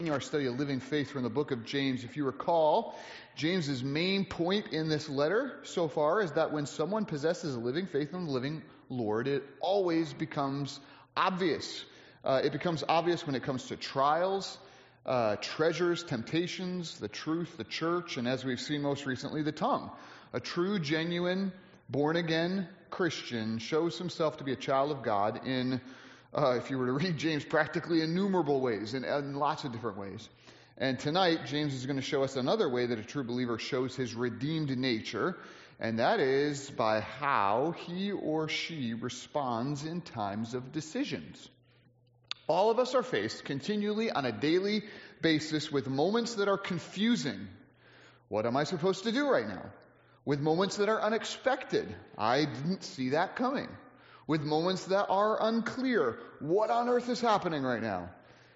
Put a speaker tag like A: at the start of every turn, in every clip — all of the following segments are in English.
A: Our study of living faith from the book of James. If you recall, James's main point in this letter so far is that when someone possesses a living faith in the living Lord, it always becomes obvious. It becomes obvious when it comes to trials, treasures, temptations, the truth, the church, and as we've seen most recently, the tongue. A true, genuine, born-again Christian shows himself to be a child of God in if you were to read James, practically innumerable ways, in lots of different ways. And tonight, James is going to show us another way that a true believer shows his redeemed nature, and that is by how he or she responds in times of decisions. All of us are faced continually on a daily basis with moments that are confusing. What am I supposed to do right now? With moments that are unexpected. I didn't see that coming. With moments that are unclear. What on earth is happening right now?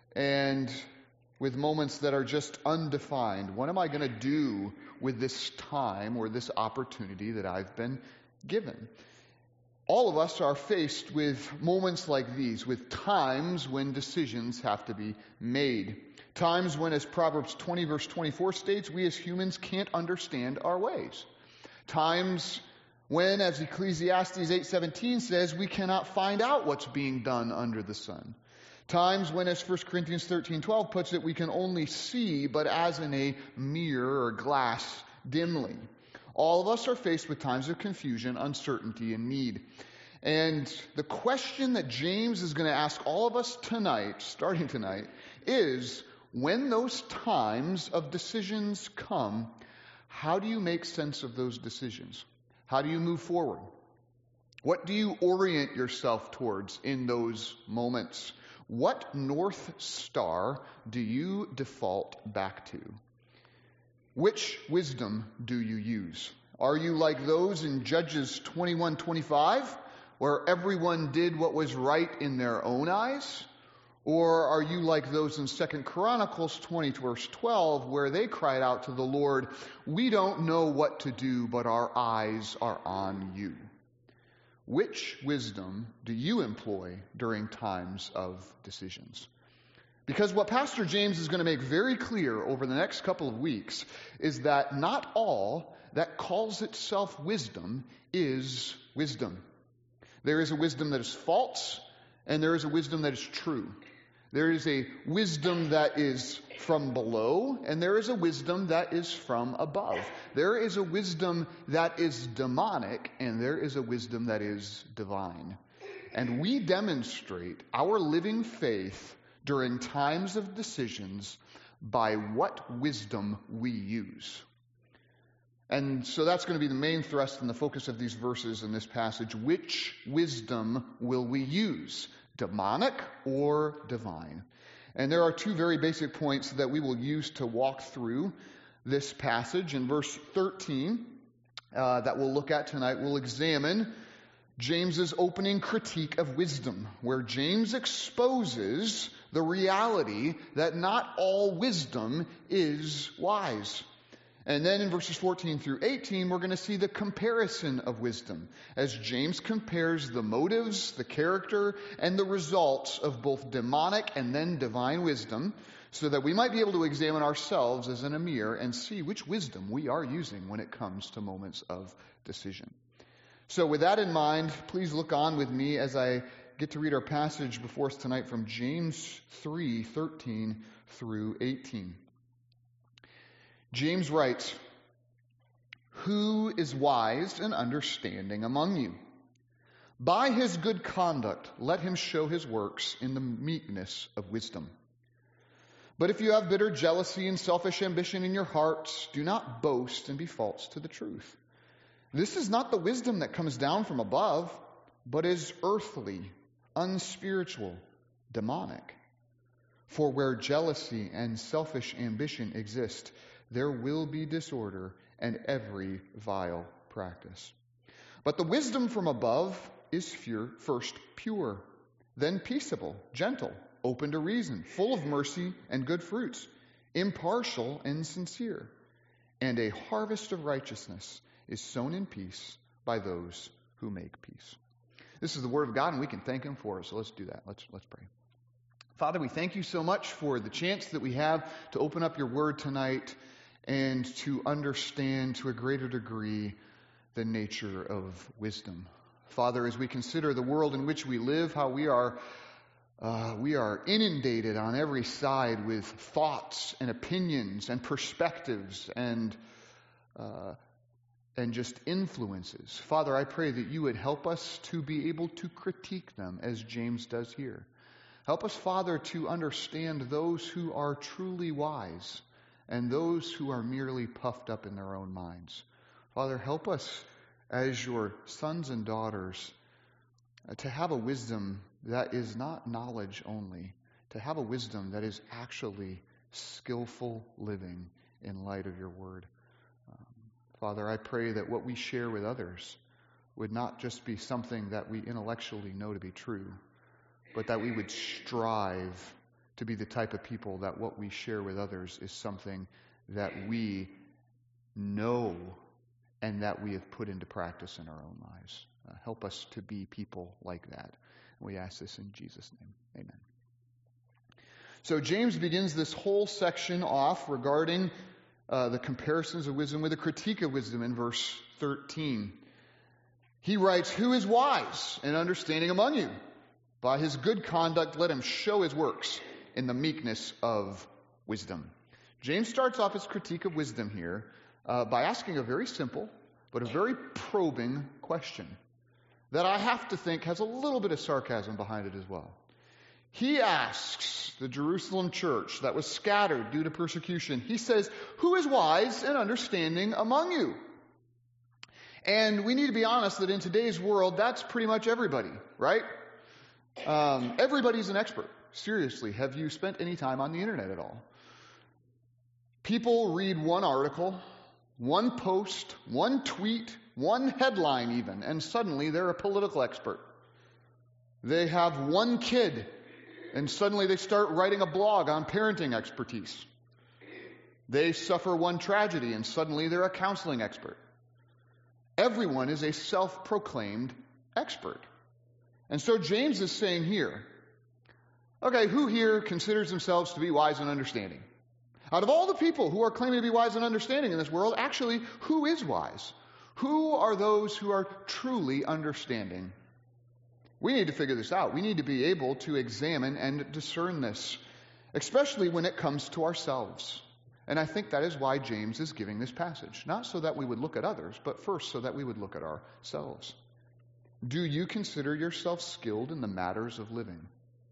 A: And with moments that are just undefined. What am I going to do with this time or this opportunity that I've been given? All of us are faced with moments like these, with times when decisions have to be made. Times when, as Proverbs 20 verse 24 states, we as humans can't understand our ways. Times when, as Ecclesiastes 8:17 says, we cannot find out what's being done under the sun. Times when, as 1 Corinthians 13:12 puts it, we can only see, but as in a mirror or glass, dimly. All of us are faced with times of confusion, uncertainty, and need. And the question that James is going to ask all of us tonight, starting tonight, is when those times of decisions come, how do you make sense of those decisions? How do you move forward? What do you orient yourself towards in those moments? What North Star do you default back to? Which wisdom do you use? Are you like those in Judges 21:25, where everyone did what was right in their own eyes? Or are you like those in 2 Chronicles 20 verse 12, where they cried out to the Lord, "We don't know what to do, but our eyes are on you"? Which wisdom do you employ during times of decisions? Because what Pastor James is going to make very clear over the next couple of weeks is that not all that calls itself wisdom is wisdom. There is a wisdom that is false, and there is a wisdom that is true. There is a wisdom that is from below, and there is a wisdom that is from above. There is a wisdom that is demonic, and there is a wisdom that is divine. And we demonstrate our living faith during times of decisions by what wisdom we use. And so that's going to be the main thrust and the focus of these verses in this passage. Which wisdom will we use? Demonic or divine? And there are two very basic points that we will use to walk through this passage. In verse 13, that we'll look at tonight, we'll examine James's opening critique of wisdom, where James exposes the reality that not all wisdom is wise. And then in verses 14 through 18, we're going to see the comparison of wisdom, as James compares the motives, the character, and the results of both demonic and then divine wisdom, so that we might be able to examine ourselves as in a mirror and see which wisdom we are using when it comes to moments of decision. So with that in mind, please look on with me as I get to read our passage before us tonight from James 3:13 through 18. James writes, "Who is wise and understanding among you? By his good conduct, let him show his works in the meekness of wisdom. But if you have bitter jealousy and selfish ambition in your hearts, do not boast and be false to the truth. This is not the wisdom that comes down from above, but is earthly, unspiritual, demonic. For where jealousy and selfish ambition exist, there will be disorder and every vile practice. But the wisdom from above is first pure, then peaceable, gentle, open to reason, full of mercy and good fruits, impartial and sincere. And a harvest of righteousness is sown in peace by those who make peace." This is the word of God, and we can thank him for it. So let's do that. Let's pray. Father, we thank you so much for the chance that we have to open up your word tonight and to understand to a greater degree the nature of wisdom. Father, as we consider the world in which we live, how we are inundated on every side with thoughts and opinions and perspectives and just influences. Father, I pray that you would help us to be able to critique them as James does here. Help us, Father, to understand those who are truly wise and those who are merely puffed up in their own minds. Father, help us as your sons and daughters to have a wisdom that is not knowledge only, to have a wisdom that is actually skillful living in light of your word. Father, I pray that what we share with others would not just be something that we intellectually know to be true, but that we would strive to be the type of people that what we share with others is something that we know and that we have put into practice in our own lives. Help us to be people like that. We ask this in Jesus' name. Amen. So James begins this whole section off regarding the comparisons of wisdom with a critique of wisdom in verse 13. He writes, "Who is wise and understanding among you? By his good conduct let him show his works in the meekness of wisdom." James starts off his critique of wisdom here by asking a very simple but a very probing question that I have to think has a little bit of sarcasm behind it as well. He asks the Jerusalem church that was scattered due to persecution, he says, "Who is wise and understanding among you?" And we need to be honest that in today's world, that's pretty much everybody, right? Everybody's an expert. Seriously, have you spent any time on the internet at all? People read one article, one post, one tweet, one headline even, and suddenly they're a political expert. They have one kid, and suddenly they start writing a blog on parenting expertise. They suffer one tragedy, and suddenly they're a counseling expert. Everyone is a self-proclaimed expert. And so James is saying here, okay, who here considers themselves to be wise and understanding? Out of all the people who are claiming to be wise and understanding in this world, actually, who is wise? Who are those who are truly understanding? We need to figure this out. We need to be able to examine and discern this, especially when it comes to ourselves. And I think that is why James is giving this passage. Not so that we would look at others, but first so that we would look at ourselves. Do you consider yourself skilled in the matters of living?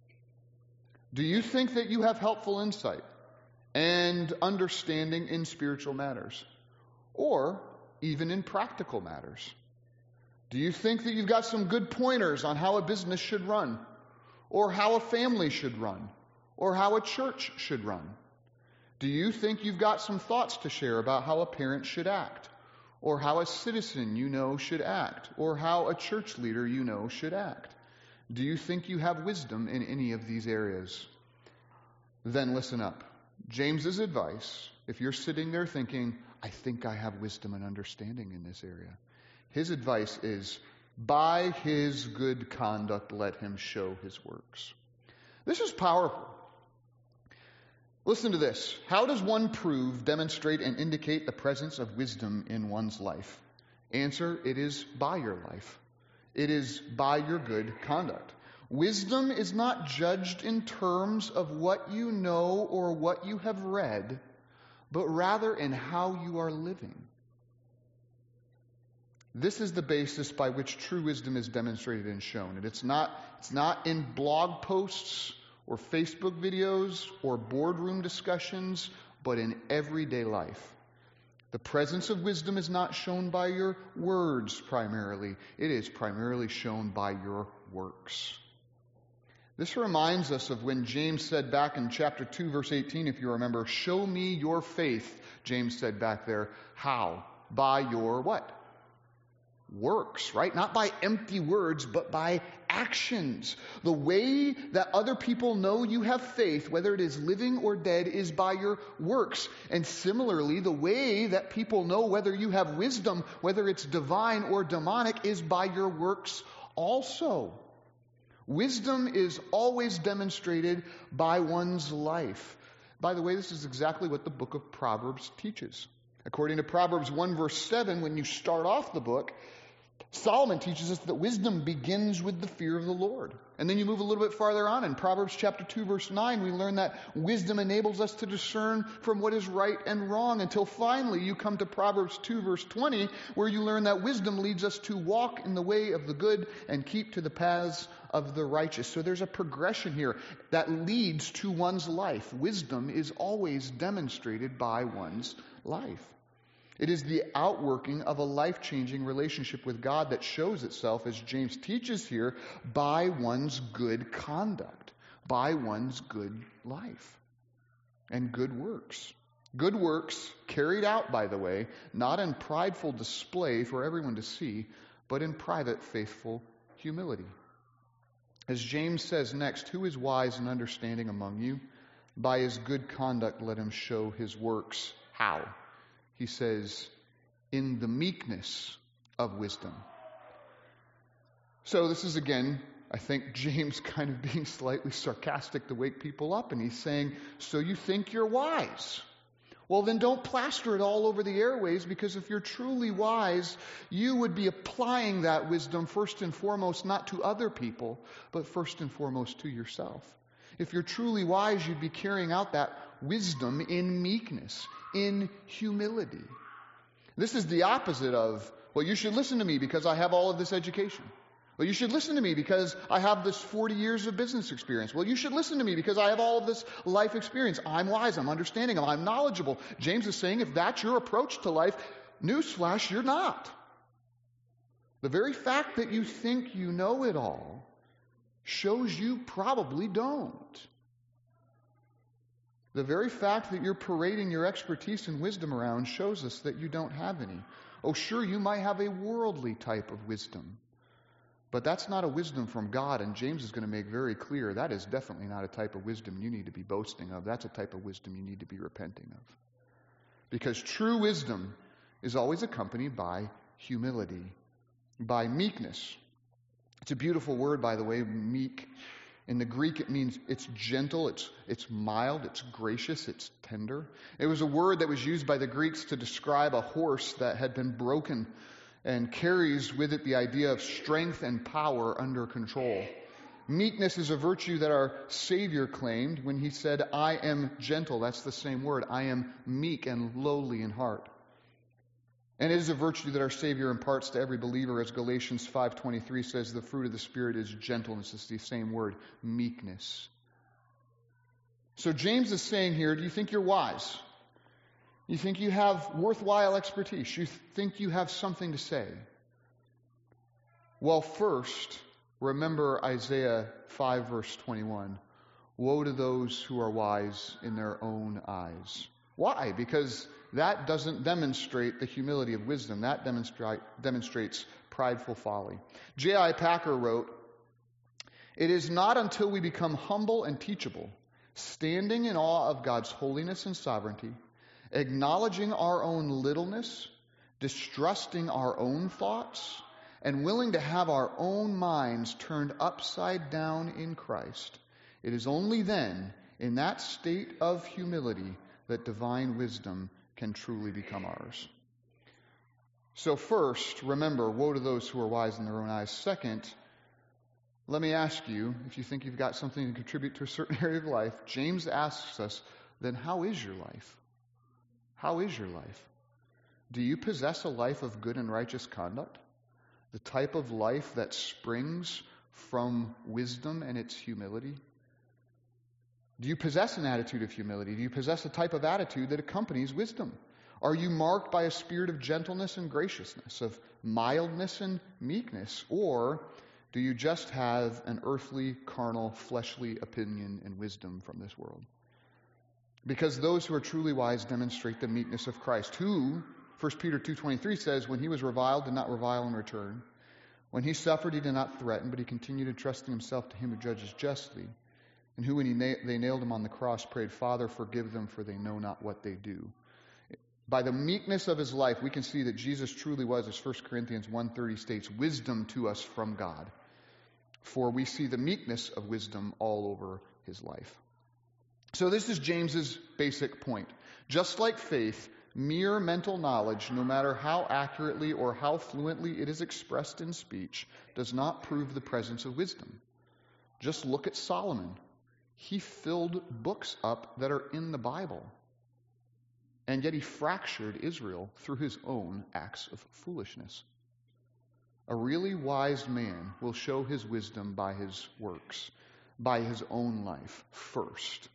A: Do you think that you have helpful insight and understanding in spiritual matters, or even in practical matters? Do you think that you've got some good pointers on how a business should run, or how a family should run, or how a church should run? Do you think you've got some thoughts to share about how a parent should act, or how a citizen you know should act, or how a church leader you know should act? Do you think you have wisdom in any of these areas? Then listen up. James's advice, if you're sitting there thinking, I think I have wisdom and understanding in this area, his advice is, by his good conduct, let him show his works. This is powerful. Listen to this. How does one prove, demonstrate, and indicate the presence of wisdom in one's life? Answer, it is by your life. It is by your good conduct. Wisdom is not judged in terms of what you know or what you have read, but rather in how you are living. This is the basis by which true wisdom is demonstrated and shown. And it's not in blog posts or Facebook videos or boardroom discussions, but in everyday life. The presence of wisdom is not shown by your words primarily. It is primarily shown by your works. This reminds us of when James said back in chapter 2, verse 18, if you remember, show me your faith, James said back there. How? By your what? Works, right? Not by empty words, but by actions. The way that other people know you have faith, whether it is living or dead, is by your works. And similarly, the way that people know whether you have wisdom, whether it's divine or demonic, is by your works also. Wisdom is always demonstrated by one's life. By the way, this is exactly what the book of Proverbs teaches. According to Proverbs 1 verse 7, when you start off the book, Solomon teaches us that wisdom begins with the fear of the Lord. And then you move a little bit farther on. In Proverbs chapter 2, verse 9, we learn that wisdom enables us to discern from what is right and wrong, until finally you come to Proverbs 2, verse 20, where you learn that wisdom leads us to walk in the way of the good and keep to the paths of the righteous. So there's a progression here that leads to one's life. Wisdom is always demonstrated by one's life. It is the outworking of a life-changing relationship with God that shows itself, as James teaches here, by one's good conduct, by one's good life, and good works. Good works carried out, by the way, not in prideful display for everyone to see, but in private, faithful humility. As James says next, who is wise and understanding among you? By his good conduct let him show his works. How? He says, in the meekness of wisdom. So this is, again, I think James kind of being slightly sarcastic to wake people up. And he's saying, so you think you're wise? Well, then don't plaster it all over the airways, because if you're truly wise, you would be applying that wisdom first and foremost, not to other people, but first and foremost to yourself. If you're truly wise, you'd be carrying out that wisdom in meekness, in humility. This is the opposite of, well, you should listen to me because I have all of this education. Well, you should listen to me because I have this 40 years of business experience. Well, you should listen to me because I have all of this life experience. I'm wise, I'm understanding, I'm knowledgeable. James is saying if that's your approach to life, newsflash, you're not. The very fact that you think you know it all shows you probably don't. The very fact that you're parading your expertise and wisdom around shows us that you don't have any. Oh, sure, you might have a worldly type of wisdom, but that's not a wisdom from God, and James is going to make very clear that is definitely not a type of wisdom you need to be boasting of. That's a type of wisdom you need to be repenting of. Because true wisdom is always accompanied by humility, by meekness. It's a beautiful word, by the way, meek. In the Greek, it means it's gentle, it's mild, it's gracious, it's tender. It was a word that was used by the Greeks to describe a horse that had been broken and carries with it the idea of strength and power under control. Meekness is a virtue that our Savior claimed when he said, I am gentle. That's the same word. I am meek and lowly in heart. And it is a virtue that our Savior imparts to every believer, as Galatians 5:23 says, the fruit of the Spirit is gentleness. It's the same word, meekness. So James is saying here, do you think you're wise? You think you have worthwhile expertise? You think you have something to say? Well, first, remember Isaiah 5 verse 21. Woe to those who are wise in their own eyes. Why? Because that doesn't demonstrate the humility of wisdom. That demonstrates prideful folly. J.I. Packer wrote, it is not until we become humble and teachable, standing in awe of God's holiness and sovereignty, acknowledging our own littleness, distrusting our own thoughts, and willing to have our own minds turned upside down in Christ, it is only then, in that state of humility, that divine wisdom can truly become ours. So first, remember, woe to those who are wise in their own eyes. Second, let me ask you, if you think you've got something to contribute to a certain area of life, James asks us, then how is your life? How is your life? Do you possess a life of good and righteous conduct? The type of life that springs from wisdom and its humility? Do you possess an attitude of humility? Do you possess a type of attitude that accompanies wisdom? Are you marked by a spirit of gentleness and graciousness, of mildness and meekness? Or do you just have an earthly, carnal, fleshly opinion and wisdom from this world? Because those who are truly wise demonstrate the meekness of Christ, who, 1 Peter 2:23 says, when he was reviled, did not revile in return. When he suffered, he did not threaten, but he continued entrusting himself to him who judges justly. And who, when they nailed him on the cross, prayed, Father, forgive them, for they know not what they do. By the meekness of his life, we can see that Jesus truly was, as 1 Corinthians 1:30 states, wisdom to us from God. for we see the meekness of wisdom all over his life. So this is James's basic point. Just like faith, mere mental knowledge, no matter how accurately or how fluently it is expressed in speech, does not prove the presence of wisdom. Just look at Solomon. He filled books up that are in the Bible. And yet he fractured Israel through his own acts of foolishness. A really wise man will show his wisdom by his works, by his own life first.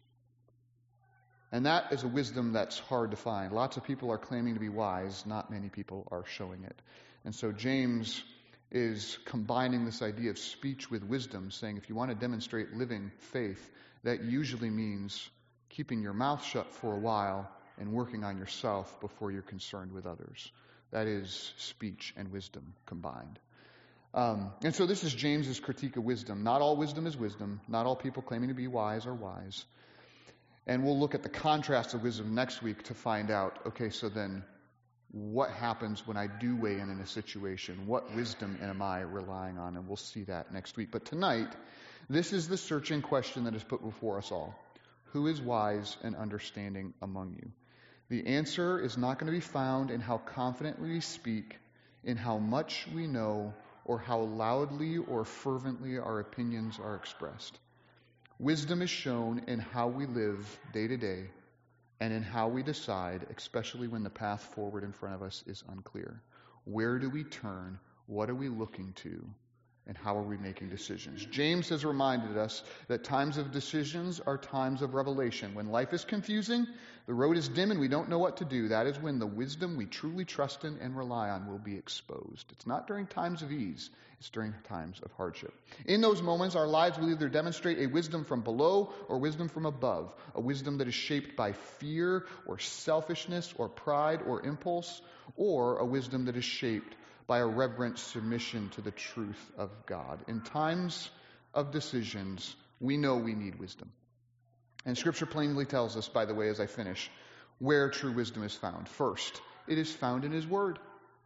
A: And that is a wisdom that's hard to find. Lots of people are claiming to be wise, not many people are showing it. And so James is combining this idea of speech with wisdom, saying if you want to demonstrate living faith, that usually means keeping your mouth shut for a while and working on yourself before you're concerned with others. That is speech and wisdom combined. And so this is James's critique of wisdom. Not all wisdom is wisdom. Not all people claiming to be wise are wise. And we'll look at the contrast of wisdom next week to find out, okay, so then what happens when I do weigh in a situation? What wisdom am I relying on? And we'll see that next week. But tonight, this is the searching question that is put before us all. Who is wise and understanding among you? The answer is not going to be found in how confidently we speak, in how much we know, or how loudly or fervently our opinions are expressed. Wisdom is shown in how we live day to day and in how we decide, especially when the path forward in front of us is unclear. Where do we turn? What are we looking to? And how are we making decisions? James has reminded us that times of decisions are times of revelation. When life is confusing, the road is dim and we don't know what to do, that is when the wisdom we truly trust in and rely on will be exposed. It's not during times of ease, it's during times of hardship. In those moments, our lives will either demonstrate a wisdom from below or wisdom from above, a wisdom that is shaped by fear or selfishness or pride or impulse, or a wisdom that is shaped by a reverent submission to the truth of God. In times of decisions, we know we need wisdom. And Scripture plainly tells us, by the way, as I finish, where true wisdom is found. First, it is found in His Word.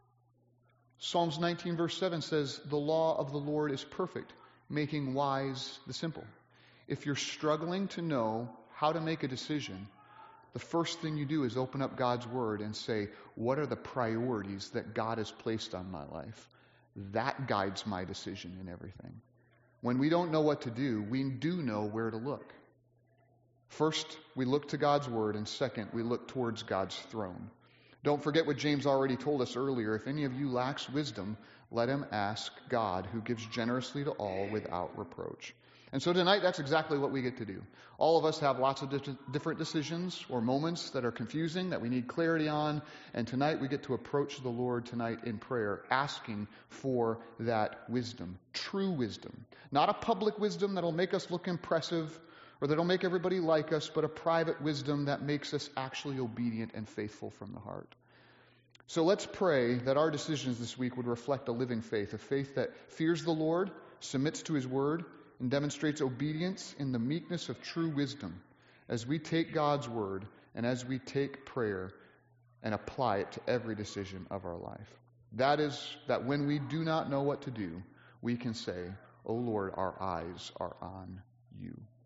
A: Psalms 19 verse 7 says, "The law of the Lord is perfect, making wise the simple." If you're struggling to know how to make a decision, the first thing you do is open up God's Word and say, what are the priorities that God has placed on my life? That guides my decision in everything. When we don't know what to do, we do know where to look. First, we look to God's Word, and second, we look towards God's throne. Don't forget what James already told us earlier. If any of you lacks wisdom, let him ask God, who gives generously to all without reproach. And so tonight, that's exactly what we get to do. All of us have lots of different decisions or moments that are confusing, that we need clarity on. And tonight, we get to approach the Lord tonight in prayer, asking for that wisdom, true wisdom. Not a public wisdom that'll make us look impressive or that'll make everybody like us, but a private wisdom that makes us actually obedient and faithful from the heart. So let's pray that our decisions this week would reflect a living faith, a faith that fears the Lord, submits to His Word, and demonstrates obedience in the meekness of true wisdom as we take God's Word and as we take prayer and apply it to every decision of our life. That is, that when we do not know what to do, we can say, "O Lord, our eyes are on you."